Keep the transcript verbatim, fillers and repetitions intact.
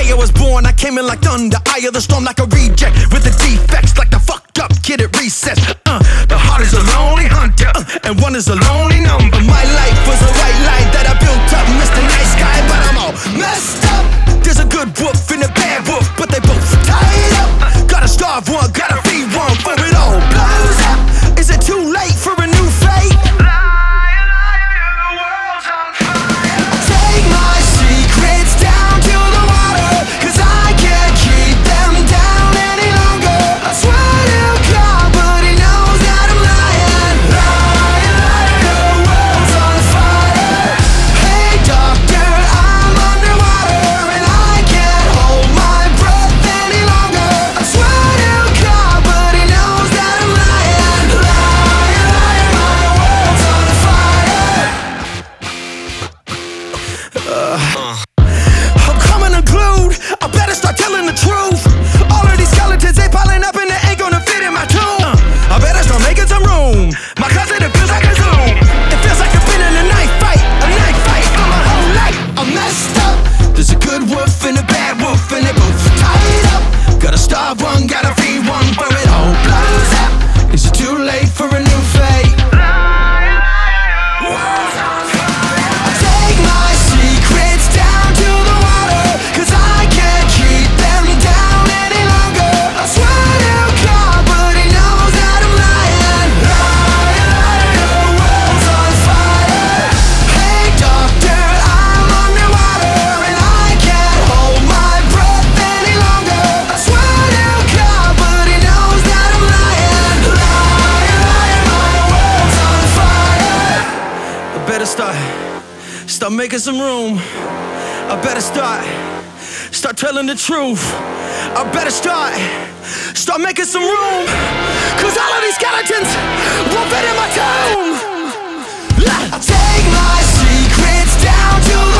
day I was born, I came in like thunder, eye of the storm like a reject, with the defects like the fucked up kid at recess. Uh, the heart is a lonely hunter, uh, and one is a lonely number. My life was a white light that I built up, Mister Nice Guy, but I'm all messed up. There's a good wolf and a bad wolf, but they both tied up. Gotta starve one, gotta feed one, for it all blows up. Is it too late for a new fate? Take my secrets down to the water, cause I can't keep them down any longer. I swear to God, but he knows that I'm lying. Lying, lying, the world's on fire. Hey doctor, I'm underwater, and I can't hold my breath any longer. I swear to God, but he knows that I'm lying. Lying, lying, my world's on fire. I'm coming unglued, I better start telling the truth. All of these skeletons, they piling up and they ain't gonna fit in my tomb. uh, I better start making some room. My cousin, it feels like a Zoom. It feels like I've been in a knife fight, a knife fight for my whole life. I'm messed up. There's a good wolf and a bad wolf, and they both tied up. Gotta starve one, gotta feed one, for it all blows up. Is it too late for a new fate? Take my secrets down to the water, cause I can't keep them down any longer. I swear to God, but he knows that I'm lying. Lying, lying, the world's on fire. Hey doctor, I'm underwater, and I can't hold my breath any longer. I swear to God, but he knows that I'm lying. Lying, lying, my world's on fire. I better start, start making some room. I better start, start telling the truth. I better start, start making some room, cause all of these skeletons won't fit in my tomb. I take my secrets down to